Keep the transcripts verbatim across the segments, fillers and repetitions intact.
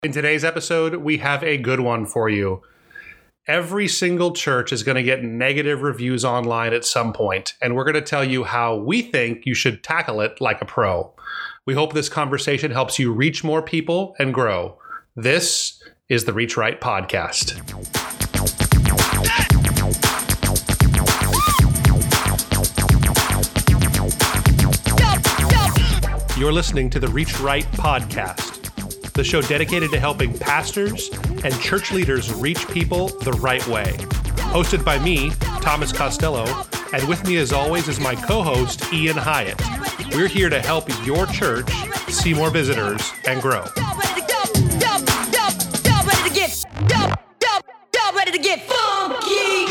In today's episode, we have a good one for you. Every single church is going to get negative reviews online at some point, and we're going to tell you how we think you should tackle it like a pro. We hope this conversation helps you reach more people and grow. This is the Reach Right Podcast. You're listening to the Reach Right Podcast, the show dedicated to helping pastors and church leaders reach people the right way. Hosted by me, Thomas Costello, and with me as always is my co-host, Ian Hyatt. We're here to help your church see more visitors and grow. Ready to get funky.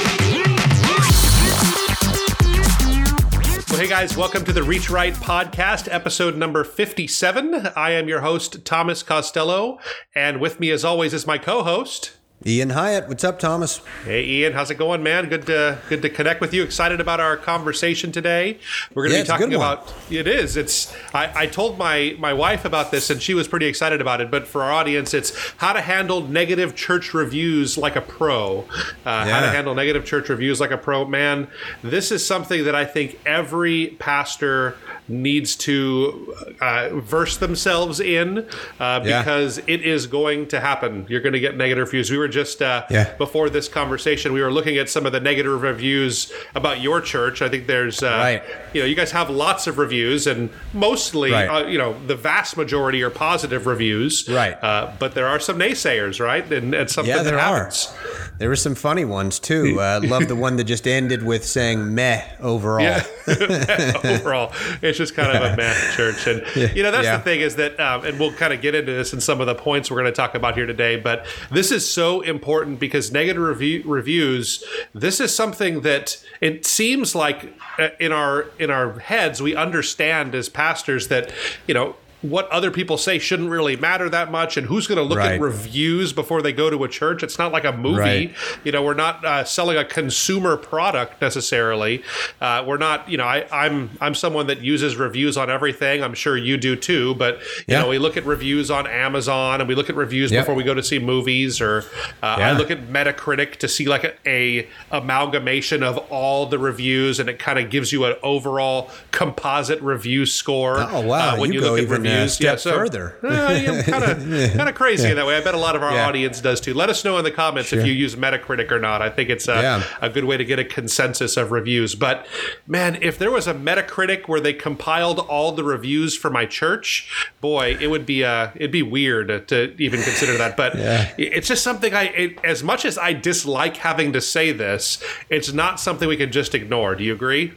Well, hey guys, welcome to the Reach Right Podcast, episode number fifty-seven. I am your host, Thomas Costello, and with me as always is my co-host, Ian Hyatt. What's up, Thomas? Hey, Ian. How's it going, man? Good to good to connect with you. Excited about our conversation today. We're going to yeah, be talking about. It is. It's. I, I told my my wife about this, and she was pretty excited about it. But for our audience, it's how to handle negative church reviews like a pro. Uh, yeah. How to handle negative church reviews like a pro. Man, this is something that I think every pastor needs to uh, verse themselves in uh, because yeah. it is going to happen. You're going to get negative reviews. We were just uh, yeah. before this conversation, we were looking at some of the negative reviews about your church. I think there's, uh, right. you know, you guys have lots of reviews, and mostly, right. uh, you know, the vast majority are positive reviews. Right. Uh, but there are some naysayers, right? And, and something yeah, there that happens. are. There were some funny ones too. I uh, love the one that just ended with saying "meh" overall. Yeah. Overall, it's just kind of a meh church, and yeah. you know that's yeah. the thing is that, um, and we'll kind of get into this in some of the points we're going to talk about here today. But this is so important because negative review, reviews. This is something that it seems like in our in our heads we understand as pastors that you know. what other people say shouldn't really matter that much, and who's going to look right. at reviews before they go to a church? It's not like a movie. Right. You know, we're not uh, selling a consumer product necessarily. Uh, we're not, you know, I, I'm I'm someone that uses reviews on everything. I'm sure you do too. But you yeah. know, we look at reviews on Amazon, and we look at reviews yep. before we go to see movies. Or uh, yeah. I look at Metacritic to see like a, a amalgamation of all the reviews, and it kind of gives you an overall composite review score. Oh wow! Uh, when you, you go look at even reviews. a step yeah, so, further. uh, I'm kind of kind of crazy yeah. in that way. I bet a lot of our yeah. audience does too. Let us know in the comments sure. if you use Metacritic or not. I think it's a, yeah. a good way to get a consensus of reviews. But man, if there was a Metacritic where they compiled all the reviews for my church, boy, it would be uh, it'd be weird to even consider that. But yeah. it's just something I, it, as much as I dislike having to say this, it's not something we can just ignore. Do you agree?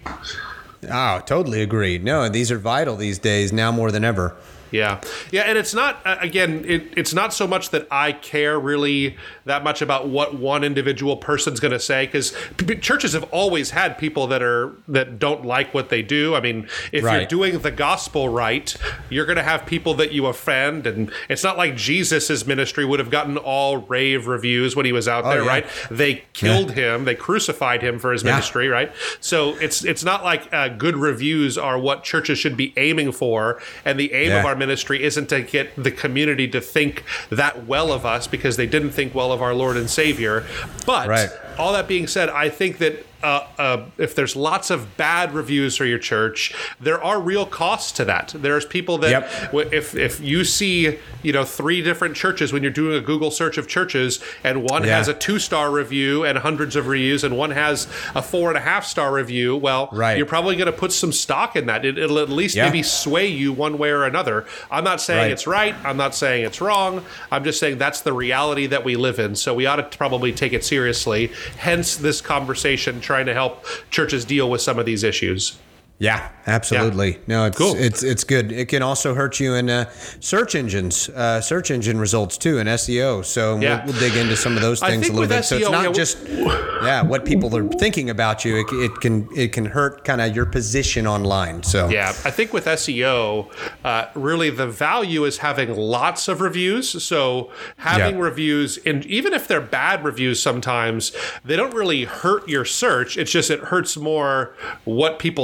Oh, totally agree. No, these are vital these days now more than ever. Yeah. Yeah. And it's not, uh, again, it, it's not so much that I care really that much about what one individual person's going to say, because p- churches have always had people that are, that don't like what they do. I mean, if right. you're doing the gospel right, you're going to have people that you offend. And it's not like Jesus's ministry would have gotten all rave reviews when he was out oh, there, yeah. right? They killed yeah. him. They crucified him for his yeah. ministry, right? So it's, it's not like uh, good reviews are what churches should be aiming for. And the aim yeah. of our ministry isn't to get the community to think that well of us because they didn't think well of our Lord and Savior. But right. all that being said, I think that Uh, uh, if there's lots of bad reviews for your church, there are real costs to that. There's people that yep. w- if if you see, you know, three different churches when you're doing a Google search of churches, and one yeah. has a two-star review and hundreds of reviews, and one has a four and a half star review, well, right. you're probably going to put some stock in that. It, it'll at least yeah. maybe sway you one way or another. I'm not saying right. it's right. I'm not saying it's wrong. I'm just saying that's the reality that we live in. So we ought to probably take it seriously. Hence this conversation trying to help churches deal with some of these issues. Yeah, absolutely. Yeah. No, it's cool. it's it's good. It can also hurt you in uh, search engines, uh, search engine results too, and S E O. So yeah. we'll, we'll dig into some of those things a little bit. S E O, so it's not yeah, just yeah what people are thinking about you. It, it can it can hurt kind of your position online. So yeah, I think with S E O, uh, really the value is having lots of reviews. So having yeah. reviews, and even if they're bad reviews, sometimes they don't really hurt your search. It's just it hurts more what people see when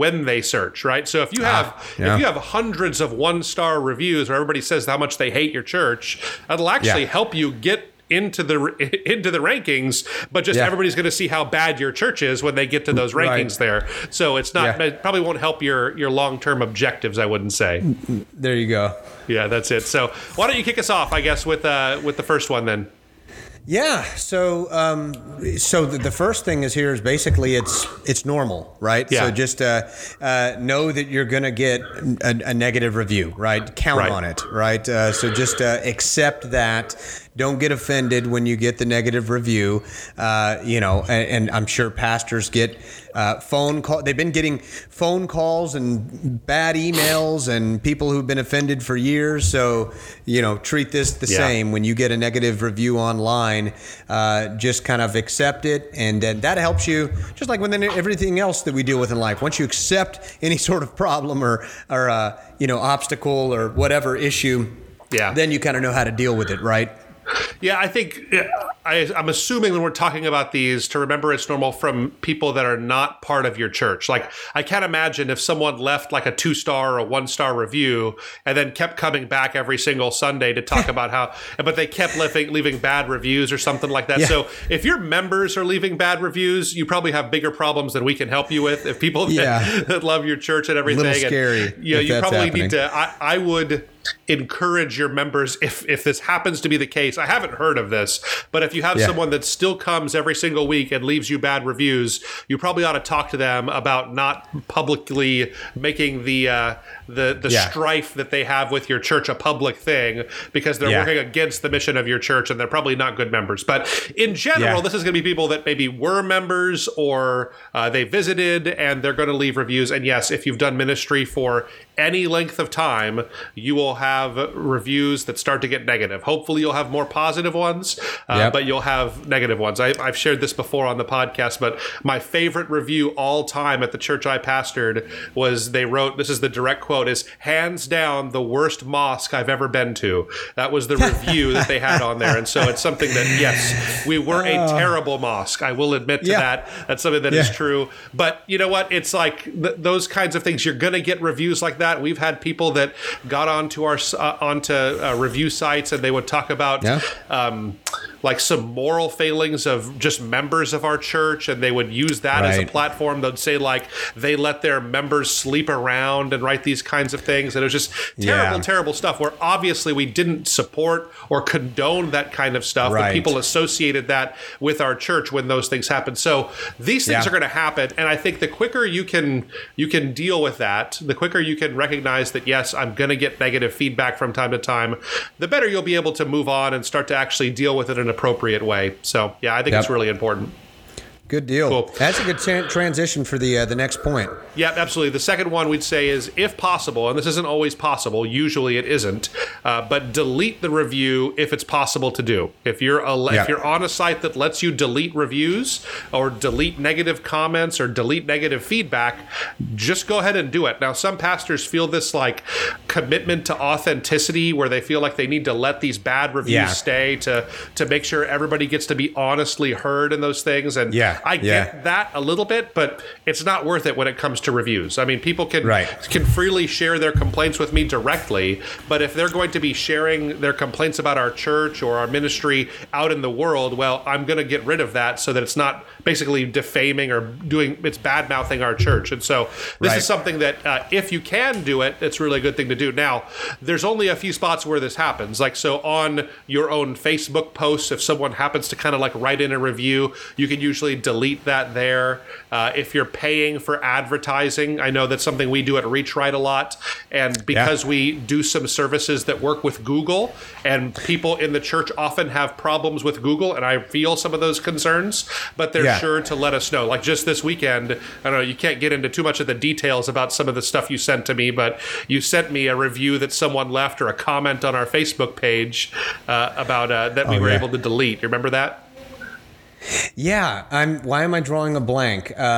when they search, right? So if you have Ah, yeah. if you have hundreds of one-star reviews where everybody says how much they hate your church, that'll actually Yeah. help you get into the into the rankings, but just Yeah. everybody's going to see how bad your church is when they get to those rankings Right. there. So it's not Yeah. it probably won't help your your long-term objectives, I wouldn't say. There you go. Yeah, that's it. So why don't you kick us off, I guess, with uh with the first one then? Yeah. So, um, so the, the first thing is here is basically it's it's normal, right? Yeah. So just uh, uh, know that you're going to get a, a negative review, right? Count Right. on it, right? Uh, so just uh, accept that. Don't get offended when you get the negative review. Uh, you know, and, and I'm sure pastors get uh, phone call. They've been getting phone calls and bad emails and people who've been offended for years. So, you know, treat this the Yeah. same. When you get a negative review online, uh, just kind of accept it, and then that helps you. Just like with everything else that we deal with in life, once you accept any sort of problem or or uh, you know obstacle or whatever issue, Yeah. then you kind of know how to deal with it, right? Yeah, I think I, I'm assuming when we're talking about these to remember it's normal from people that are not part of your church. Like, I can't imagine if someone left like a two star or a one star review and then kept coming back every single Sunday to talk about how, but they kept leaving, leaving bad reviews or something like that. Yeah. So if your members are leaving bad reviews, you probably have bigger problems than we can help you with. If people that, Yeah. that love your church and everything, Little scary and, you know, if you that's probably happening. need to. I, I would encourage your members, if if this happens to be the case, I haven't heard of this, but if you have Yeah. someone that still comes every single week and leaves you bad reviews, you probably ought to talk to them about not publicly making the uh, the the Yeah. strife that they have with your church a public thing, because they're Yeah. working against the mission of your church and they're probably not good members. But in general, Yeah. this is going to be people that maybe were members or uh, they visited and they're going to leave reviews. And yes, if you've done ministry for any length of time, you will have reviews that start to get negative. Hopefully you'll have more positive ones, uh, Yep. but you'll have negative ones. I, I've shared this before on the podcast, but my favorite review all time at the church I pastored was they wrote, this is the direct quote, is hands down the worst mosque I've ever been to. That was the review that they had on there. And so it's something that, yes, we were a terrible mosque. I will admit to Yeah. that. That's something that is Yeah. true. But you know what? It's like th- those kinds of things. You're going to get reviews like that. We've had people that got onto our uh, onto uh, review sites and they would talk about Yeah. um, like some moral failings of just members of our church, and they would use that as a Right. platform. They'd say like they let their members sleep around and write these kinds of things, and it was just terrible, Yeah. terrible stuff. Where obviously we didn't support or condone that kind of stuff, but Right. people associated that with our church when those things happen. So these things Yeah. are going to happen, and I think the quicker you can you can deal with that, the quicker you can recognize that yes, I'm going to get negative feedback from time to time, the better you'll be able to move on and start to actually deal with it in an appropriate way. So yeah, I think Yep. it's really important. Good deal. Cool. That's a good tra- transition for the uh, the next point. Yeah, absolutely. The second one we'd say is, if possible, and this isn't always possible, usually it isn't, uh, but delete the review if it's possible to do. If you're a, Yeah. if you're on a site that lets you delete reviews or delete negative comments or delete negative feedback, just go ahead and do it. Now, some pastors feel this like commitment to authenticity, where they feel like they need to let these bad reviews Yeah. stay to to make sure everybody gets to be honestly heard in those things. And Yeah. I get Yeah. that a little bit, but it's not worth it when it comes to reviews. I mean, people can Right. can freely share their complaints with me directly, but if they're going to be sharing their complaints about our church or our ministry out in the world, well, I'm going to get rid of that so that it's not basically defaming or doing it's bad mouthing our church. And so this Right. is something that uh, if you can do it, it's really a good thing to do. Now, there's only a few spots where this happens. Like, so on your own Facebook posts, if someone happens to kind of like write in a review, you can usually delete that there. Uh, if you're paying for advertising, I know that's something we do at ReachRight a lot. And because Yeah. we do some services that work with Google, and people in the church often have problems with Google, and I feel some of those concerns, but they're Yeah. sure to let us know. Like just this weekend, I don't know, you can't get into too much of the details about some of the stuff you sent to me, but you sent me a review that someone left or a comment on our Facebook page uh, about uh, that we Oh, were yeah. able to delete. You remember that? Yeah, I'm. Why am I drawing a blank? Um,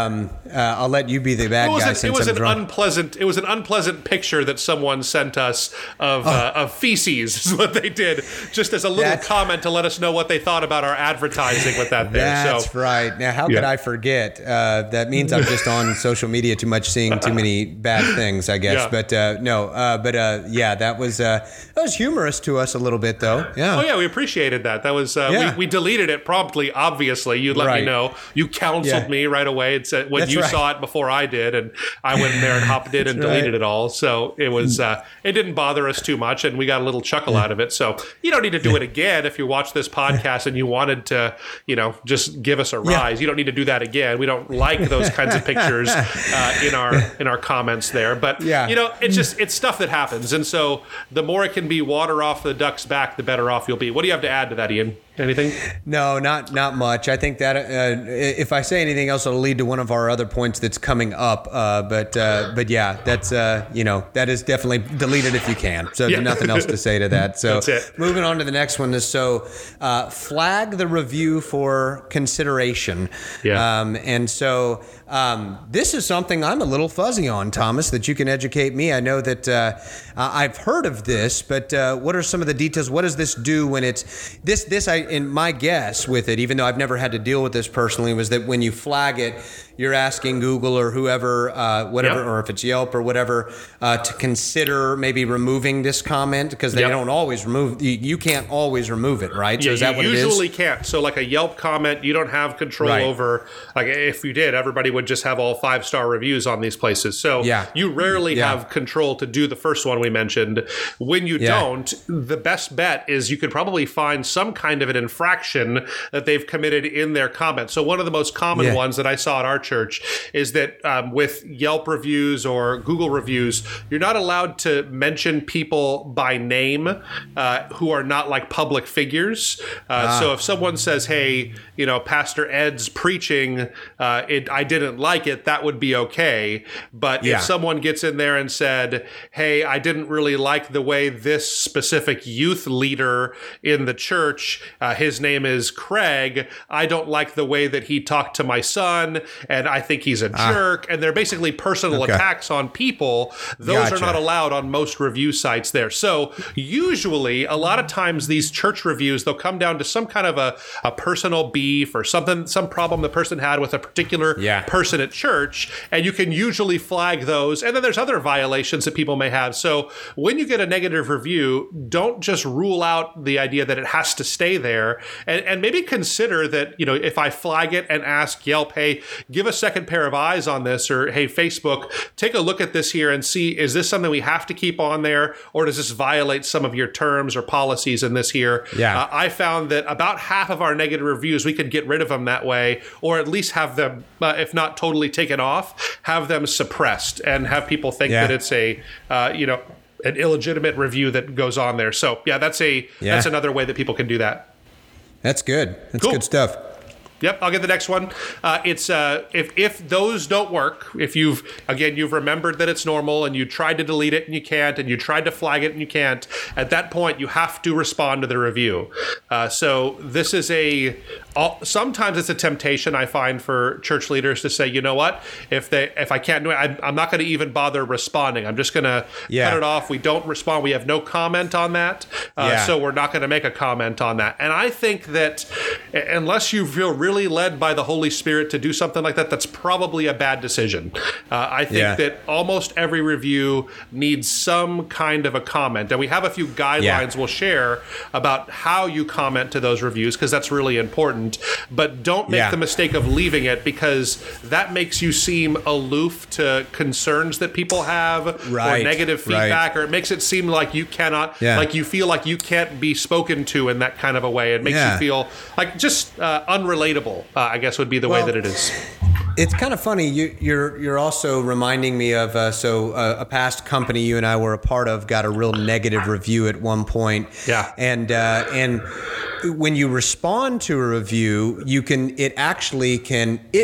Uh, I'll let you be the bad it was guy an, since it was I'm an drunk. unpleasant. It was an unpleasant picture that someone sent us of Oh. uh, of feces. Is what they did, just as a little That's- comment to let us know what they thought about our advertising with that. There, That's so right. Now, how Yeah. could I forget? Uh, that means I'm just on social media too much, seeing too many bad things, I guess. Yeah. But uh, no, uh, but uh, yeah, that was uh, that was humorous to us a little bit, though. Yeah. Oh yeah, we appreciated that. That was uh, Yeah. we, we deleted it promptly. Obviously, you let Right. me know. You counseled Yeah. me right away and said when That's you right. saw it before I did, and I went in there and hopped in and That's deleted right. it all. So it was uh, it didn't bother us too much, and we got a little chuckle out of it. So you don't need to do it again if you watch this podcast and you wanted to, you know, just give us a rise. You don't need to do that again. We don't like those kinds of pictures uh, in our in our comments there. But Yeah. you know, it's just it's stuff that happens, and so the more it can be water off the duck's back, the better off you'll be. What do you have to add to that, Ian? Anything? No, not not much. I think that uh, if I say anything else, it'll lead to one of our other points that's coming up. Uh, but uh, but yeah, that's uh, you know that is definitely deleted if you can. So Yeah. there's nothing else to say to that. So That's it. moving on to the next one is so uh, flag the review for consideration. Yeah. Um, and so um, this is something I'm a little fuzzy on, Thomas. That you can educate me. I know that uh, I've heard of this, but uh, what are some of the details? What does this do when it's this this I in my guess with it, even though I've never had to deal with this personally, was that when you flag it, you're asking Google or whoever, uh, whatever, Yep. or if it's Yelp or whatever, uh, to consider maybe removing this comment because they Yep. don't always remove. You, you can't always remove it, right? So Yeah, is that you what it is? usually can't. So like a Yelp comment, you don't have control Right. over. Like if you did, everybody would just have all five star reviews on these places. So Yeah. you rarely Yeah. have control to do the first one we mentioned. When you Yeah. don't, the best bet is you could probably find some kind of an infraction that they've committed in their comment. So one of the most common Yeah. ones that I saw at our church is that um, with Yelp reviews or Google reviews, you're not allowed to mention people by name uh, who are not like public figures. Uh, Ah. So if someone says, "Hey, you know, Pastor Ed's preaching, uh, it I didn't like it," that would be okay. But Yeah. if someone gets in there and said, "Hey, I didn't really like the way this specific youth leader in the church, uh, his name is Craig, I don't like the way that he talked to my son, and I think he's a jerk," and they're basically personal Okay. attacks on people, those Gotcha. are not allowed on most review sites there. So usually, a lot of times these church reviews, they'll come down to some kind of a, a personal beef or something, some problem the person had with a particular Yeah. person at church, and you can usually flag those. And then there's other violations that people may have. So when you get a negative review, don't just rule out the idea that it has to stay there, and, and maybe consider that, you know, if I flag it and ask Yelp, "Hey, give a second pair of eyes on this," or "Hey, Facebook, take a look at this here and see, is this something we have to keep on there, or does this violate some of your terms or policies in this here?" Yeah. Uh, I found that about half of our negative reviews, we could get rid of them that way, or at least have them, uh, if not totally taken off, have them suppressed and have people think Yeah. that it's a, uh, you know, an illegitimate review that goes on there. So yeah, that's a Yeah. that's another way that people can do that. That's good. That's Cool. good stuff. Yep, I'll get the next one. Uh, it's uh, if if those don't work, if you've again you've remembered that it's normal and you tried to delete it and you can't, and you tried to flag it and you can't, at that point you have to respond to the review. Uh, so this is a all, sometimes it's a temptation I find for church leaders to say, you know what, if they if I can't do it, I, I'm not going to even bother responding. I'm just going to Yeah. cut it off. We don't respond. We have no comment on that. Uh, Yeah. So we're not going to make a comment on that. And I think that uh, unless you feel really led by the Holy Spirit to do something like that, that's probably a bad decision. Uh, I think Yeah. that almost every review needs some kind of a comment. And we have a few guidelines Yeah. we'll share about how you comment to those reviews, because that's really important. But don't make Yeah. the mistake of leaving it, because that makes you seem aloof to concerns that people have, Right. or negative Right. feedback, or it makes it seem like you cannot, Yeah. like you feel like you can't be spoken to in that kind of a way. It makes Yeah. you feel like just uh, unrelatable, uh, I guess would be the Well, way that it is. It's kind of funny. You, you're you're also reminding me of uh, so uh, a past company you and I were a part of got a real negative review at one point. Yeah. And uh, and when you respond to a review, you can it actually can it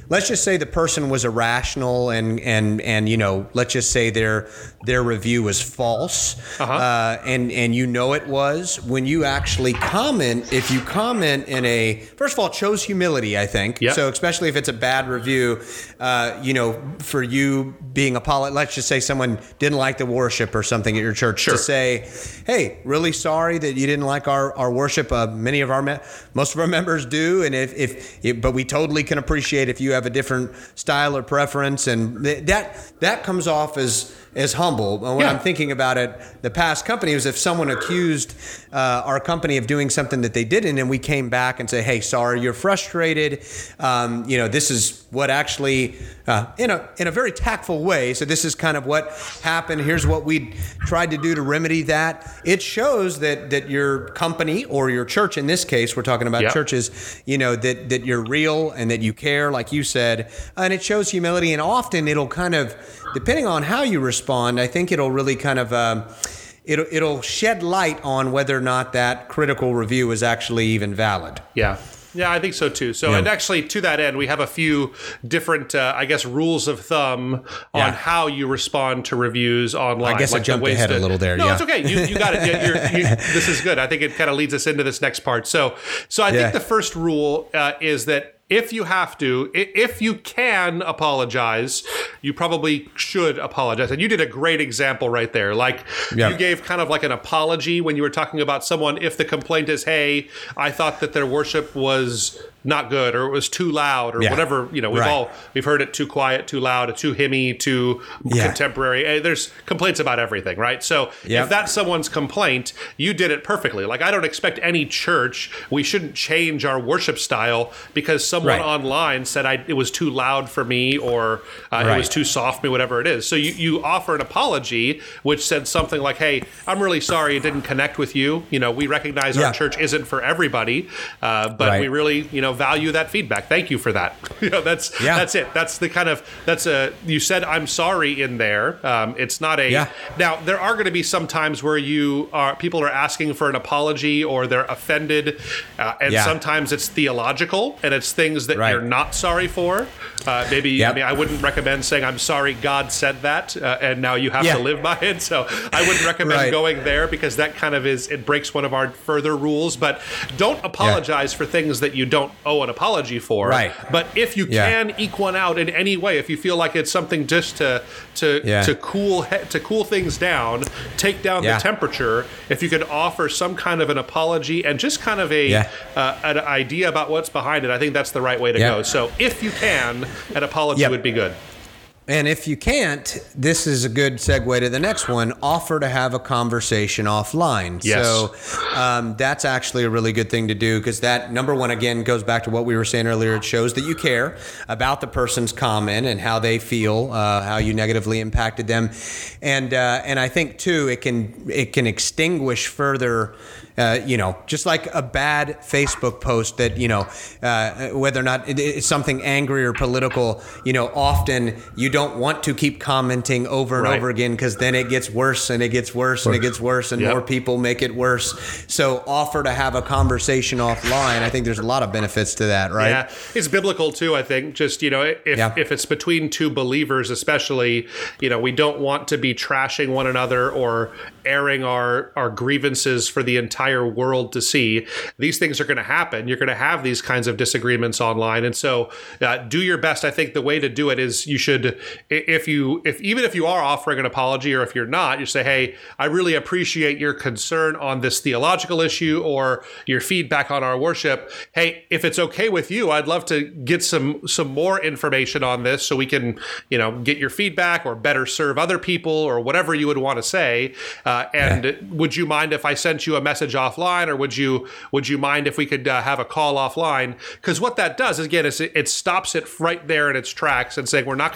let's just say the person was irrational and and and you know, let's just say their their review was false, uh-huh. uh, and and you know it was. When you actually comment, if you comment in a, first of all, it shows humility, I think. Yep. So especially if it's a bad review, uh, you know, for you being apolog- let's just say someone didn't like the worship or something at your church, sure. to say, hey, really sorry that you didn't like our our worship. Uh, many of our me- most of our members do, and if, if if but we totally can appreciate if you have a different style or preference, and th- that that comes off as as humble. When yeah. I'm thinking about it, the past company was if someone accused uh, our company of doing something that they didn't, and we came back and say, hey, sorry, you're frustrated. Um, you know, this is what actually, uh, in a in a very tactful way. So this is kind of what happened. Here's what we tried to do to remedy that. It shows that that your company or your church, in this case, we're talking about yep. churches, you know, that that you're real and that you care, like you said, and it shows humility. And often it'll kind of, depending on how you respond, I think it'll really kind of um, it'll it'll shed light on whether or not that critical review is actually even valid. Yeah. Yeah, I think so too. So, Yeah. and actually, to that end, we have a few different, uh, I guess, rules of thumb on Yeah. how you respond to reviews online. I guess I the jumped ways ahead to- a little there. No, yeah. it's okay. You, you got it. Yeah, you're, you, this is good. I think it kind of leads us into this next part. So, so I Yeah. think the first rule uh, is that if you have to, i- if you can apologize, you probably should apologize. And you did a great example right there. Like Yeah. you gave kind of like an apology when you were talking about someone. If the complaint is, hey, I thought that their worship was not good, or it was too loud, or Yeah. whatever, you know, we've Right. all, we've heard it too quiet, too loud, too hymny, too Yeah. contemporary. Eh, There's complaints about everything, right? So Yep. if that's someone's complaint, you did it perfectly. Like I don't expect any church, we shouldn't change our worship style because someone Right. online said I, it was too loud for me, or uh, it Right. was too soft for me, whatever it is. So you, you offer an apology, which said something like, hey, I'm really sorry it didn't connect with you. You know, we recognize Yeah. our church isn't for everybody, uh, but Right. we really, you know, value that feedback. Thank you for that. You know, that's Yeah. that's it. That's the kind of that's a you said I'm sorry in there. Um, it's not a Yeah. now there are going to be some times where you are people are asking for an apology or they're offended, uh, and Yeah. sometimes it's theological and it's things that Right. you're not sorry for. Uh, maybe Yep. I mean I wouldn't recommend saying I'm sorry God said that uh, and now you have Yeah. to live by it. So I wouldn't recommend Right. going there because that kind of is it breaks one of our further rules. But don't apologize for things that you don't owe an apology for. Right. But if you Yeah. can eke one out in any way, if you feel like it's something just to to Yeah. to cool he- to cool things down, take down Yeah. the temperature. If you could offer some kind of an apology and just kind of a Yeah. uh, an idea about what's behind it, I think that's the right way to Yeah. go. So if you can, an apology Yep. would be good. And if you can't, this is a good segue to the next one. Offer to have a conversation offline. Yes. So um, that's actually a really good thing to do because that, number one, again, goes back to what we were saying earlier. It shows that you care about the person's comment and how they feel, uh, how you negatively impacted them. And uh, and I think, too, it can it can extinguish further Uh, you know, just like a bad Facebook post that, you know, uh, whether or not it, it's something angry or political, you know, often you don't want to keep commenting over and Right. over again because then it gets worse and it gets worse and it gets worse and Yep. more people make it worse. So offer to have a conversation offline. I think there's a lot of benefits to that, right? Yeah, it's biblical too. I think just you know if Yeah. if it's between two believers, especially, you know, we don't want to be trashing one another or airing our our grievances for the entire world to see. These things are going to happen. You're going to have these kinds of disagreements online, and so uh, do your best. I think the way to do it is you should, if you if even if you are offering an apology or if you're not, you say, hey, I really appreciate your concern on this theological issue or your feedback on our worship. Hey, if it's okay with you, I'd love to get some some more information on this so we can, you know, get your feedback or better serve other people or whatever you would want to say. Uh, and yeah. would you mind if I sent you a message offline, or would you would you mind if we could uh, have a call offline? Because what that does is, again, is it, it stops it right there in its tracks and saying we're not going to have yep.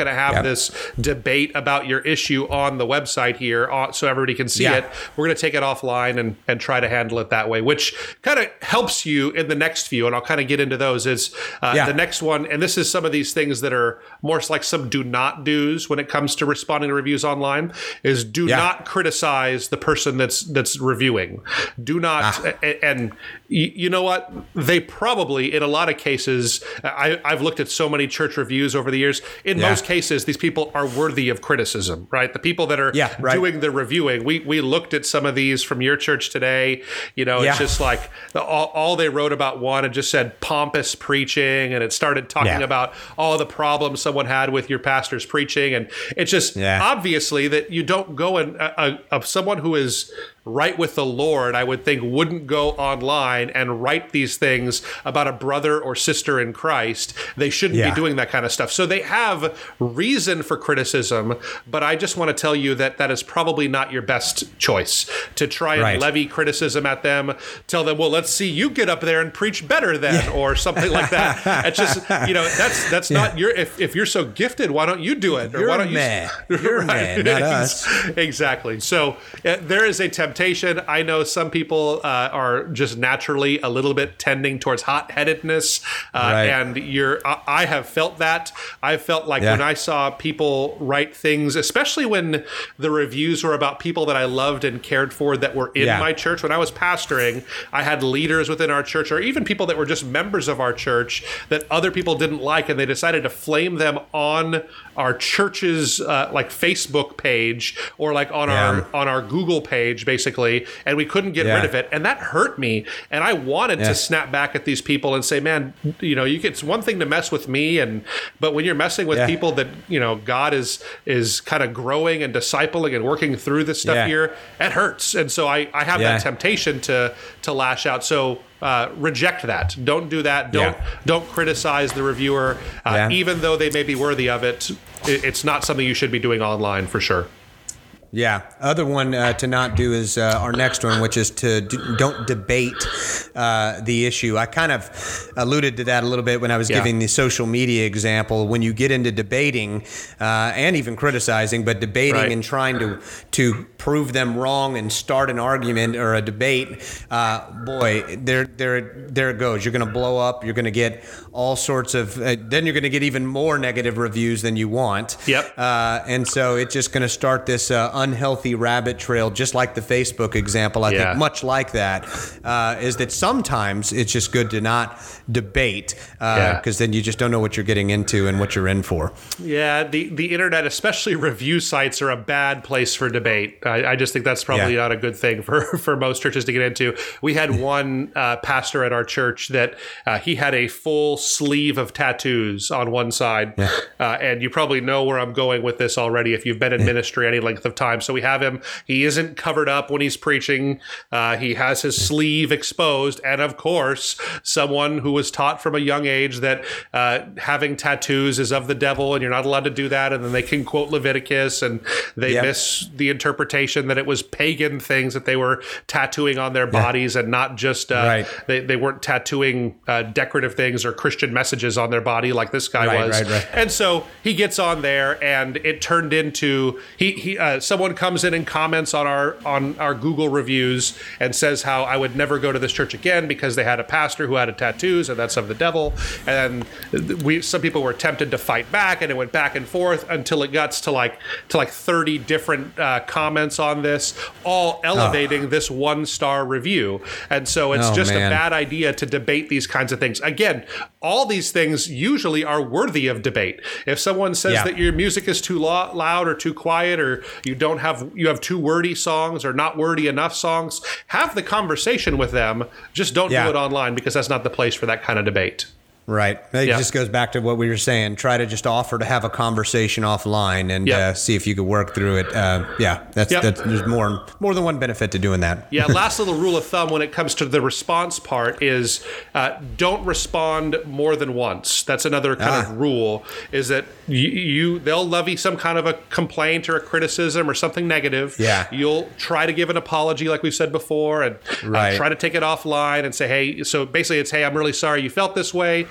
have this debate about your issue on the website here uh, so everybody can see Yeah. it. We're going to take it offline and, and try to handle it that way, which kind of helps you in the next few. And I'll kind of get into those is uh, Yeah. the next one. And this is some of these things that are more like some do not do's when it comes to responding to reviews online is do Yeah. not criticize the person that's, that's reviewing. Do not, Ah. a- and y- you know what? They probably, in a lot of cases, I, I've looked at so many church reviews over the years. In Yeah. most cases, these people are worthy of criticism, right? The people that are Yeah, right. doing the reviewing. We we looked at some of these from your church today. You know, it's Yeah. just like the, all, all they wrote about one and just said pompous preaching, and it started talking Yeah. about all the problems someone had with your pastor's preaching, and it's just Yeah. obviously that you don't go and uh, of someone who is right with the Lord, I would think, wouldn't go online and write these things about a brother or sister in Christ. They shouldn't Yeah. be doing that kind of stuff. So they have reason for criticism, but I just want to tell you that that is probably not your best choice to try and Right. levy criticism at them. Tell them, well, let's see you get up there and preach better then, or something like that. It's just, you know, that's that's not your. If, if you're so gifted, why don't you do it? Or You're why don't mad. you? You're mad, not us. Exactly. So uh, there is a temptation. I know some people uh, are just naturally a little bit tending towards hot-headedness, uh, Right. and you're. I, I have felt that. I felt like Yeah. when I saw people write things, especially when the reviews were about people that I loved and cared for that were in Yeah. my church. When I was pastoring, I had leaders within our church, or even people that were just members of our church that other people didn't like, and they decided to flame them on our church's uh, like Facebook page or like on Yeah. our on our Google page, basically, and we couldn't get Yeah. rid of it, and that hurt me. And I wanted Yeah. to snap back at these people and say, "Man, you know, you get, it's one thing to mess with me, and but when you're messing with Yeah. people that you know God is is kind of growing and discipling and working through this stuff Yeah. here, it hurts." And so I I have Yeah. that temptation to to lash out. So. Uh, reject that. Don't do that. Don't Yeah. don't criticize the reviewer, uh, Yeah. even though they may be worthy of it. It- It's not something you should be doing online for sure. Yeah. Other one uh, to not do is uh, our next one, which is to d- don't debate uh, the issue. I kind of alluded to that a little bit when I was Yeah. giving the social media example. When you get into debating uh, and even criticizing, but debating Right. and trying to to prove them wrong and start an argument or a debate, uh, boy, there there there it goes. You're going to blow up. You're going to get all sorts of. Uh, then you're going to get even more negative reviews than you want. Yep. Uh, and so it's just going to start this uh, unhealthy rabbit trail, just like the Facebook example. I Yeah. think much like that uh, is that sometimes it's just good to not debate because Yeah. then you just don't know what you're getting into and what you're in for. Yeah, the, the internet, especially review sites, are a bad place for debate. I, I just think that's probably Yeah. not a good thing for, for most churches to get into. We had one uh, pastor at our church that uh, he had a full sleeve of tattoos on one side. Yeah. Uh, and you probably know where I'm going with this already if you've been in ministry any length of time. So we have him. He isn't covered up when he's preaching. Uh, he has his sleeve exposed. And of course, someone who was taught from a young age that uh, having tattoos is of the devil and you're not allowed to do that. And then they can quote Leviticus and they Yep. miss the interpretation that it was pagan things that they were tattooing on their bodies and not just, uh, Right. they, they weren't tattooing uh, decorative things or Christian messages on their body like this guy Right, was. right, right. And so he gets on there and it turned into, he, he uh, someone comes in and comments on our on our Google reviews and says how I would never go to this church again because they had a pastor who had a tattoos and that's of the devil. And we some people were tempted to fight back and it went back and forth until it got to like to like thirty different uh, comments on this, all elevating this one star review. And so it's Oh, just man. a bad idea to debate these kinds of things. Again, all these things usually are worthy of debate. If someone says Yeah. that your music is too lo- loud or too quiet or you don't have you have too wordy songs or not wordy enough songs, have the conversation with them. Just don't Yeah. do it online because that's not the place for that kind of debate. Right. It Yeah. just goes back to what we were saying. Try to just offer to have a conversation offline and Yep. uh, see if you could work through it. Uh, yeah, that's, Yep. that's there's more more than one benefit to doing that. Yeah, last little rule of thumb when it comes to the response part is uh, don't respond more than once. That's another kind Ah. of rule, is that you, you they'll levy some kind of a complaint or a criticism or something negative. Yeah. You'll try to give an apology like we've said before and uh, Right. try to take it offline and say, hey, so basically it's, hey, I'm really sorry you felt this way.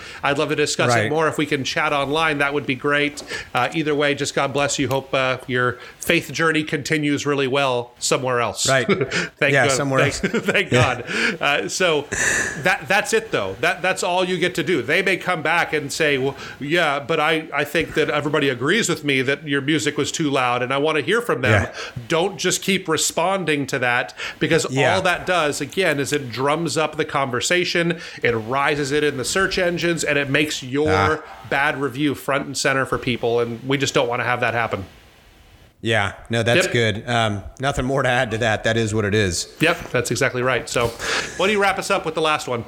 I'd love to discuss Right. it more. If we can chat online, that would be great. Uh, either way, just God bless you. Hope uh, your faith journey continues really well somewhere else. Right. Thank Yeah, God. somewhere Thank, else. thank Yeah. God. Uh, so that that's it, though. That that's all you get to do. They may come back and say, well, yeah, but I, I think that everybody agrees with me that your music was too loud, and I want to hear from them. Yeah. Don't just keep responding to that, because Yeah. all that does, again, is it drums up the conversation, it rises it in the search engines, and it makes your Ah. bad review front and center for people, and we just don't want to have that happen. Yeah, no, that's Yep. good. Um, nothing more to add to that. That is what it is. Yep, that's exactly right. So why do you wrap us up with the last one?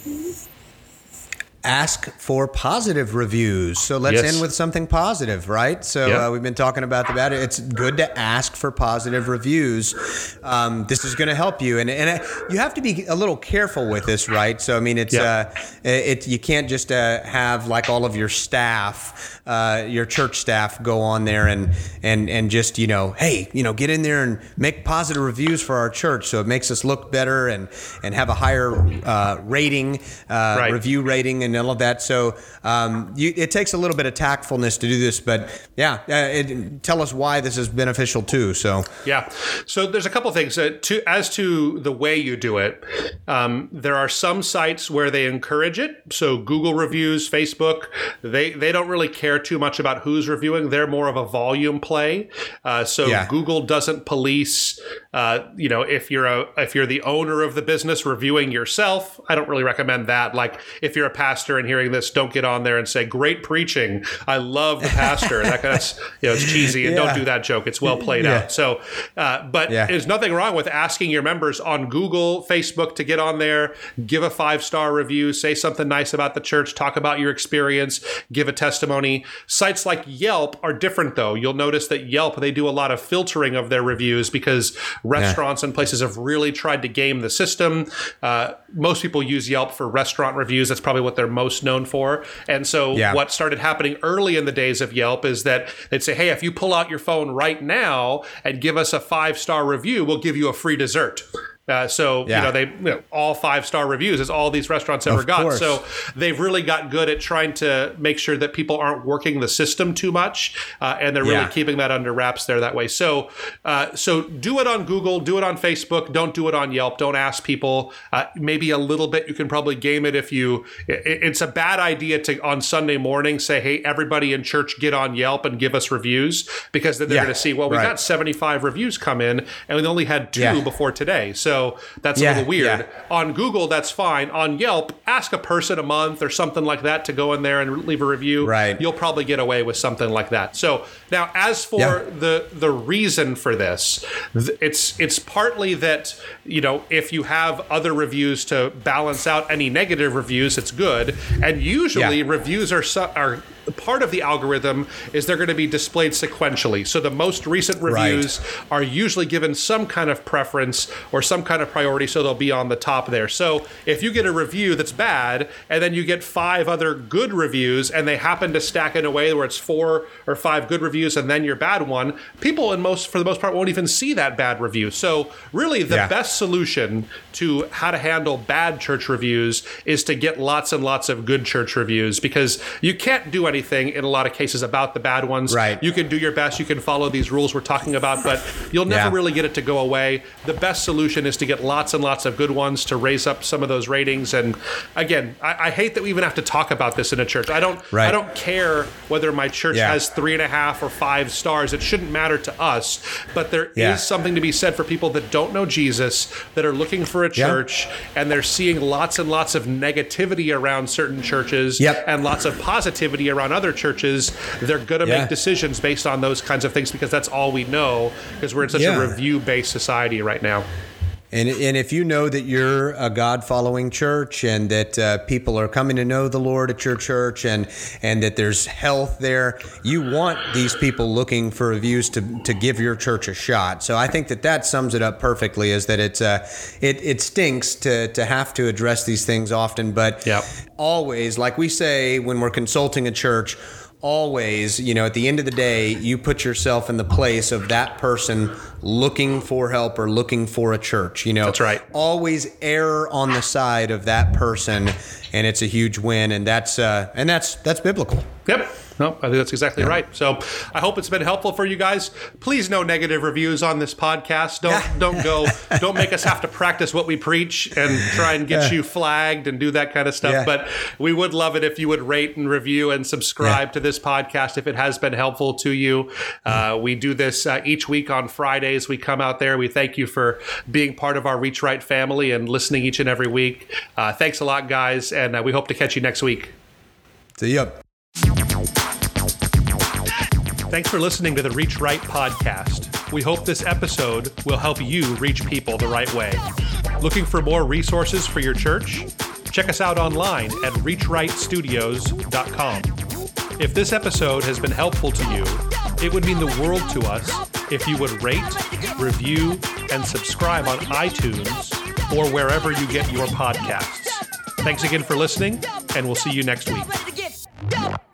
Ask for positive reviews. So let's Yes. end with something positive, right? So Yeah. uh, we've been talking about the bad. It's good to ask for positive reviews. Um, this is going to help you, and and uh, you have to be a little careful with this, right? So I mean, it's Yeah. uh, it you can't just uh, have like all of your staff, uh, your church staff, go on there and and and just you know, hey, you know, get in there and make positive reviews for our church, so it makes us look better and and have a higher uh, rating, uh, Right. review rating, and all of that. So um, you, it takes a little bit of tactfulness to do this, but yeah, uh, it, tell us why this is beneficial too. So Yeah. So there's a couple things. Uh, to, as to the way you do it, um, there are some sites where they encourage it. So Google reviews, Facebook, they, they don't really care too much about who's reviewing. They're more of a volume play. Uh, so Yeah. Google doesn't police, uh, you know, if you're a if you're the owner of the business reviewing yourself, I don't really recommend that. Like if you're a pastor and hearing this, don't get on there and say, great preaching, I love the pastor. That kind of, you know, it's cheesy, and Yeah. don't do that joke. It's well played Yeah. out. So, uh, but Yeah. there's nothing wrong with asking your members on Google, Facebook to get on there, give a five-star review, say something nice about the church, talk about your experience, give a testimony. Sites like Yelp are different, though. You'll notice that Yelp, they do a lot of filtering of their reviews because restaurants and places have really tried to game the system. Uh, most people use Yelp for restaurant reviews. That's probably what they're most known for. And so Yeah. what started happening early in the days of Yelp is that they'd say, hey, if you pull out your phone right now and give us a five-star review, we'll give you a free dessert. Uh, so, Yeah. you know, they, you know, all five-star reviews is all these restaurants ever Of got. course. So they've really got good at trying to make sure that people aren't working the system too much. Uh, and they're really Yeah. keeping that under wraps there that way. So, uh, so do it on Google, do it on Facebook. Don't do it on Yelp. Don't ask people. Uh, maybe a little bit. You can probably game it if you, it, it's a bad idea to on Sunday morning say, hey, everybody in church get on Yelp and give us reviews, because then they're Yeah. going to see, well, we Right. got seventy-five reviews come in and we only had two Yeah. before today. So that's Yeah, a little weird. yeah. On Google, that's fine. On Yelp, ask a person a month or something like that to go in there and leave a review. Right. You'll probably get away with something like that. So now, as for Yeah. the the reason for this, th- it's it's partly that, you know, if you have other reviews to balance out any negative reviews, it's good. And usually Yeah. reviews are su- are part of the algorithm is they're going to be displayed sequentially. So the most recent reviews are usually given some kind of preference or some kind of priority, so they'll be on the top there. So if you get a review that's bad and then you get five other good reviews and they happen to stack in a way where it's four or five good reviews and then your bad one, people in most for the most part won't even see that bad review. So really the Yeah. best solution to how to handle bad church reviews is to get lots and lots of good church reviews, because you can't do anything in a lot of cases about the bad ones. Right. You can do your best, you can follow these rules we're talking about, but you'll never Yeah. really get it to go away. The best solution is to get lots and lots of good ones to raise up some of those ratings. And again, I, I hate that we even have to talk about this in a church. I don't Right. I don't care whether my church Yeah. has three and a half or five stars. It shouldn't matter to us. But there is Yeah. something to be said for people that don't know Jesus, that are looking for a Yeah. church, and they're seeing lots and lots of negativity around certain churches Yep. and lots of positivity around other churches. They're going to Yeah. make decisions based on those kinds of things, because that's all we know, because we're in such Yeah. a review-based society right now. And, and if you know that you're a God-following church and that uh, people are coming to know the Lord at your church and and that there's health there, you want these people looking for reviews to to give your church a shot. So I think that that sums it up perfectly, is that it's uh, it, it stinks to, to have to address these things often, but Yep. always, like we say when we're consulting a church, always, you know, at the end of the day, you put yourself in the place of that person looking for help or looking for a church. You know, that's right. Always err on the side of that person, and it's a huge win. And that's uh, and that's that's biblical. Yep. No, I think that's exactly yeah. right. So I hope it's been helpful for you guys. Please, no negative reviews on this podcast. Don't don't go. Don't make us have to practice what we preach and try and get yeah. you flagged and do that kind of stuff. Yeah. But we would love it if you would rate and review and subscribe yeah. to this podcast if it has been helpful to you. Uh, we do this uh, each week on Fridays. We come out there. We thank you for being part of our Reach Right family and listening each and every week. Uh, thanks a lot, guys, and uh, we hope to catch you next week. See ya. Thanks for listening to the Reach Right podcast. We hope this episode will help you reach people the right way. Looking for more resources for your church? Check us out online at reach right studios dot com. If this episode has been helpful to you, it would mean the world to us if you would rate, review, and subscribe on iTunes or wherever you get your podcasts. Thanks again for listening, and we'll see you next week.